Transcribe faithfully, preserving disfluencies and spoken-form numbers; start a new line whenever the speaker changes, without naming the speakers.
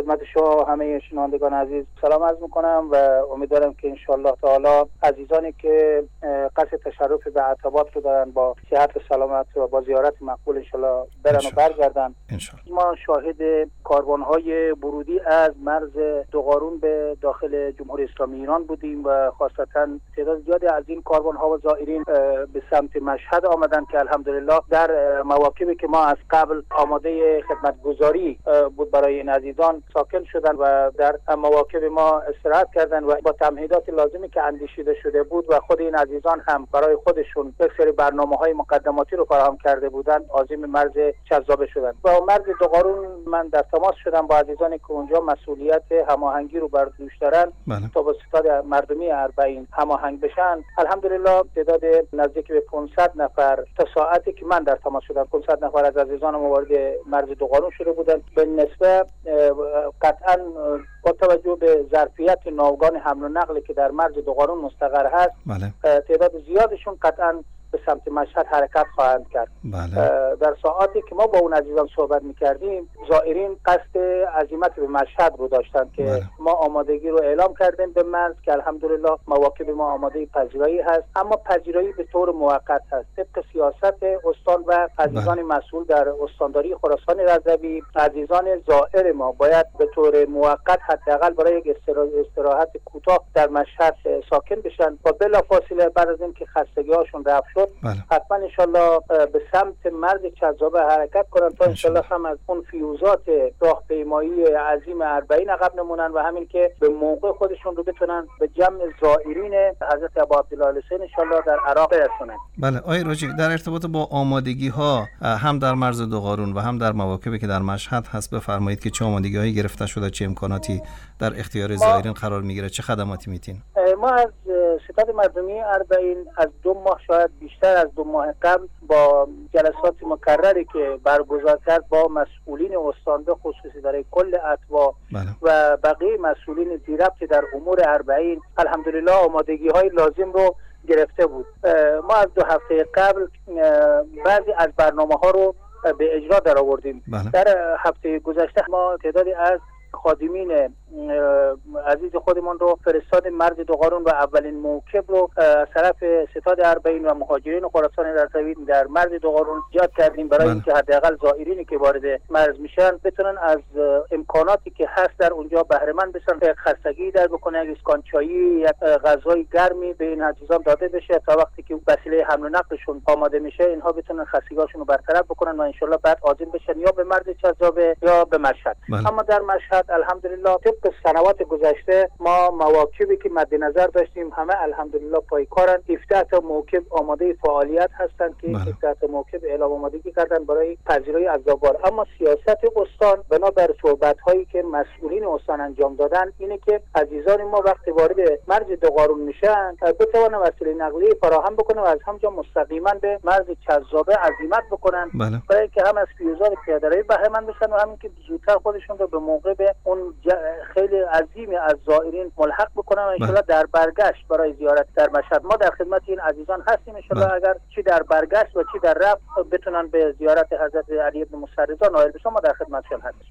خدمت شما همه شنوندگان عزیز سلام عرض میکنم و امیدوارم که انشالله تعالی عزیزانی که قصد تشرف به عتبات رو دارن با صحت و سلامت و با زیارت مقبول انشالله برن و برگردن. ما شاهد کاروانهای ورودی از مرز دوغارون به داخل جمهوری اسلامی ایران بودیم و خاصتا تعداد زیادی از این کاروانها و زائرین به سمت مشهد آمدن که الحمدلله در مواقعی که ما از قبل آماده خدمتگزاری بود برای این عزیزان ساکن شدن و در مواقع ما استراحت کردن و با تمهیدات لازمی که اندیشیده شده بود و خود این عزیزان هم برای خودشون یک سری برنامه‌های مقدماتی رو فراهم کرده بودن عازم مرز چذابه شدن. با مرز دوغارون من در تماس شدم با عزیزانی که اونجا مسئولیت هماهنگی رو بر دوش دارن تا با ستاد مردمی اربعین هماهنگ بشن. الحمدلله تعداد نزدیک به پانصد نفر تا ساعتی که من در تماس شدم پانصد نفر از عزیزان ما وارد مرز دوغارون شده بودن. به نسبت قطعا با توجه به ظرفیت ناوگان حمل و نقلی که در مرز دوغارون مستقر هست بله. تعداد زیادشون قطعا به سمت مشهد حرکت خواهند کرد. بله. در ساعاتی که ما با اون عزیزان صحبت میکردیم زائرین قصد عزیمت به مشهد رو داشتن که بله. ما آمادگی رو اعلام کردیم به مرز که الحمدلله مواقع ما آماده پذیرایی هست، اما پذیرایی به طور موقت هست طبق سیاست استان و عزیزان بله. مسئول در استانداری خراسان رضوی. عزیزان زائر ما باید به طور موقت حداقل برای یک استراحت کوتاه در مشهد ساکن بشن و بلافاصله بعد از اینکه خستگی‌هاشون رفت بله. حتما انشالله به سمت مرز چذابه حرکت کنن تا انشالله هم از اون فیوزات راهپیمایی عظیم اربعین عقب نمونن و همین که به موقع خودشون رو بتونن به جمع زائرین حضرت ابا عبدالله حسین انشالله در عراق برسونن.
بله آقای راجی در ارتباط با آمادگی ها هم در مرز دوغارون و هم در مواقعی که در مشهد هست بفرمایید که چه آمادگی هایی گرفته شده، چه امکاناتی در اختیار زائرین قرار میگیره، چه خدماتی میتین؟
ما از ستاد مردمی اربعین از دو ماه شاید بیشتر از دو ماه قبل با جلسات مکرری که برگزار کرد با مسئولین استانده خصوصی در کل اتباع بله. و بقیه مسئولین ذی‌ربط در امور اربعین الحمدلله آمادگی های لازم رو گرفته بود. ما از دو هفته قبل بعضی از برنامه ها رو به اجرا در آوردیم. بله. در هفته گذشته ما تعدادی از خادمین عزیز خودمون رو فرستاد مرز دوغارون و اولین موکب رو از طرف ستاد اربعین و مهاجرین خراسان رضوی در مرز دوغارون ایجاد کردیم برای اینکه حداقل زائرینی که وارد مرز میشن بتونن از امکاناتی که هست در اونجا بهره مند بشن، یک خستگی در بکنه، یک اسکان چایی، یک غذای گرمی به این عزیزان داده بشه تا وقتی که وسیله حمل و نقلشون آماده میشه اینها بتونن خستگی‌هاشون رو برطرف بکنن و ان شاءالله بعد عازم بشن یا به مرز چذابه یا به مشهد. اما در مشهد الحمدلله طبق سنوات گذشته ما مواقعی که مد نظر داشتیم همه الحمدلله پایکارن. هفده تا موکب آماده فعالیت هستند که هفده تا موکب اعلام آمادگی کردن برای پذیرایی عزادار. اما سیاست استان بنابر صحبت‌هایی که مسئولین استان انجام دادن اینه که عزیزان ما وقتی وارد مرز دوغارون میشن بتوانن وسیله نقلیه فراهم بکنن و از همجا مستقیما به مرز چذابه عزیمت بکنن بله. برای که هم از فیوزات پیاده‌روی بهره مند بشن و همین که زودتر خودشون رو به موقع به اون خیلی عظیمی از زائرین ملحق بکنن و انشالله در برگشت برای زیارت در مشهد ما در خدمت این عزیزان هستیم انشالله اگر چی در برگشت و چی در رفت بتونن به زیارت حضرت علی بن موسی رضا نائل بشن ما در خدمتشون هستیم.